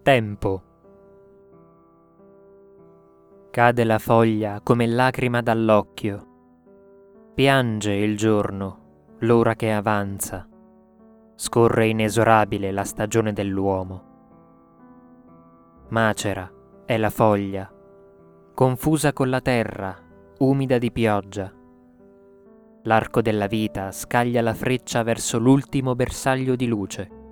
Tempo. Cade la foglia come lacrima dall'occhio. Piange il giorno, l'ora che avanza. Scorre inesorabile la stagione dell'uomo. Macera è la foglia, confusa con la terra, umida di pioggia. L'arco della vita scaglia la freccia verso l'ultimo bersaglio di luce.